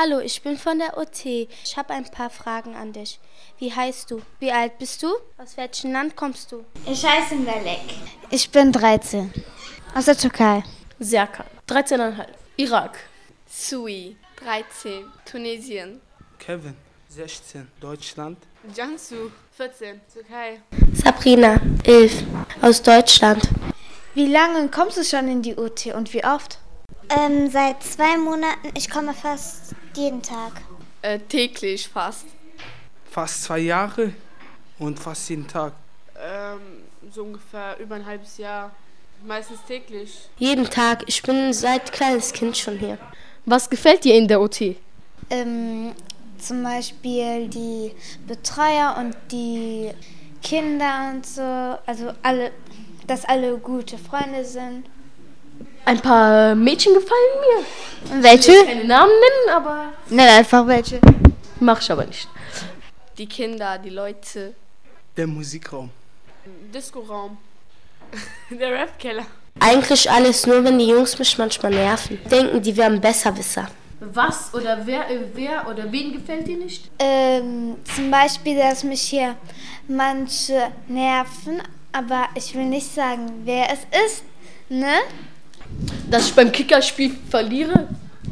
Hallo, ich bin von der OT. Ich habe ein paar Fragen an dich. Wie heißt du? Wie alt bist du? Aus welchem Land kommst du? Ich heiße Melek. Ich bin 13. Aus der Türkei. Serkan, 13,5. Irak. Sui, 13. Tunesien. Kevin, 16. Deutschland. Cansu, 14. Türkei. Sabrina, 11. Aus Deutschland. Wie lange kommst du schon in die OT und wie oft? Seit 2 Monaten. Ich komme fast jeden Tag. Täglich fast. Fast 2 Jahre und fast jeden Tag. So ungefähr über ein halbes Jahr. Meistens täglich. Jeden Tag. Ich bin seit kleines Kind schon hier. Was gefällt dir in der OT? Zum Beispiel die Betreuer und die Kinder und so. Also dass alle gute Freunde sind. Ein paar Mädchen gefallen mir. Welche? Ich will keine Namen nennen, aber Nenn einfach welche. mach ich aber nicht. Die Kinder, die Leute. Der Musikraum. Diskoraum. Der Rapkeller. Eigentlich alles, nur wenn die Jungs mich manchmal nerven. Denken, die wären Besserwisser. Was oder wer oder wen gefällt dir nicht? Zum Beispiel, dass mich hier manche nerven, aber ich will nicht sagen, wer es ist, ne? Dass ich beim Kickerspiel verliere?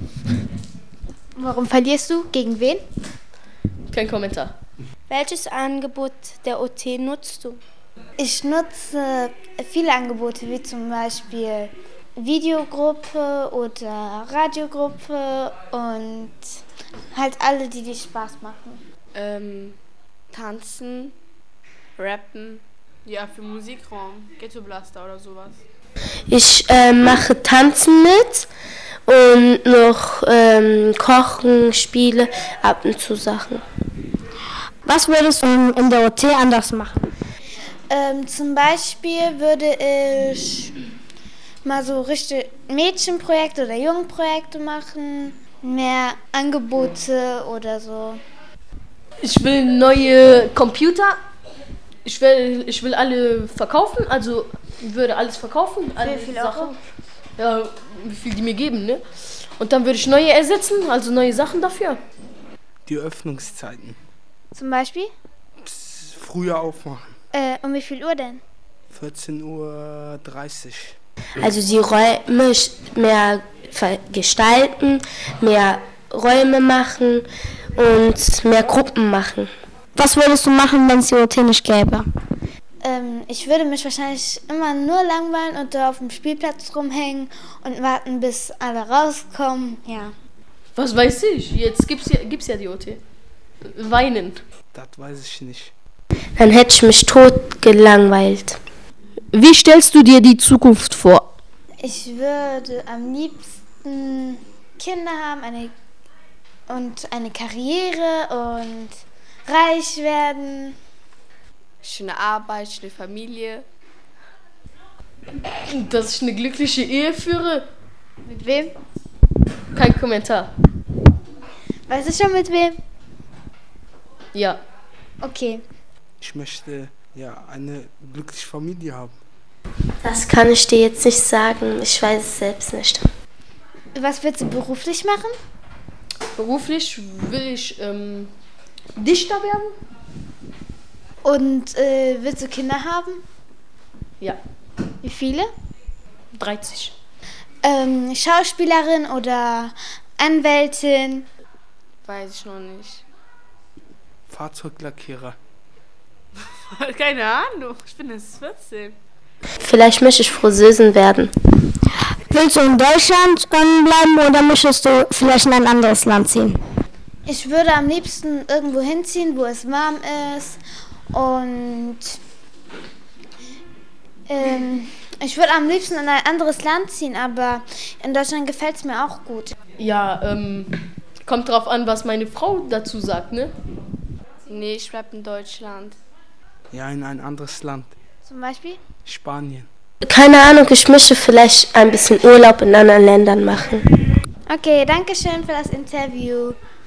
Warum verlierst du? Gegen wen? Kein Kommentar. Welches Angebot der OT nutzt du? Ich nutze viele Angebote, wie zum Beispiel Videogruppe oder Radiogruppe und halt alle, die Spaß machen. Tanzen, rappen. Ja, für Musikraum. Ghetto Blaster oder sowas. Ich mache Tanzen mit und noch Kochen, Spiele, ab und zu Sachen. Was würdest du in der OT anders machen? Zum Beispiel würde ich mal so richtig Mädchenprojekte oder Jungenprojekte machen, mehr Angebote oder so. Ich will neue Computer. Ich will alle verkaufen, also würde alles verkaufen. Alle Wie viel Sachen. Euro? Ja, wie viel die mir geben, ne? Und dann würde ich neue ersetzen, also neue Sachen dafür. Die Öffnungszeiten. Zum Beispiel? Früher aufmachen. Um wie viel Uhr denn? 14:30 Uhr. Also die Räume mehr gestalten, mehr Räume machen und mehr Gruppen machen. Was würdest du machen, wenn es die OT nicht gäbe? Ich würde mich wahrscheinlich immer nur langweilen und da auf dem Spielplatz rumhängen und warten, bis alle rauskommen. Ja. Was weiß ich? Jetzt gibt's ja die OT. Weinen. Das weiß ich nicht. Dann hätte ich mich tot gelangweilt. Wie stellst du dir die Zukunft vor? Ich würde am liebsten Kinder haben eine Karriere und reich werden. Schöne Arbeit, schöne Familie. Dass ich eine glückliche Ehe führe? Mit wem? Kein Kommentar. Weißt du schon mit wem? Ja. Okay. Ich möchte eine glückliche Familie haben. Das kann ich dir jetzt nicht sagen. Ich weiß es selbst nicht. Was willst du beruflich machen? Beruflich will ich Dichter werden. Und willst du Kinder haben? Ja. Wie viele? 30. Schauspielerin oder Anwältin? Weiß ich noch nicht. Fahrzeuglackierer. Keine Ahnung, ich bin jetzt 14. Vielleicht möchte ich Friseurin werden. Willst du in Deutschland bleiben oder möchtest du vielleicht in ein anderes Land ziehen? Ich würde am liebsten irgendwo hinziehen, wo es warm ist. Und ich würde am liebsten in ein anderes Land ziehen, aber in Deutschland gefällt es mir auch gut. Ja, kommt drauf an, was meine Frau dazu sagt, ne? Nee, ich bleib in Deutschland. Ja, in ein anderes Land. Zum Beispiel? Spanien. Keine Ahnung, ich möchte vielleicht ein bisschen Urlaub in anderen Ländern machen. Okay, danke schön für das Interview.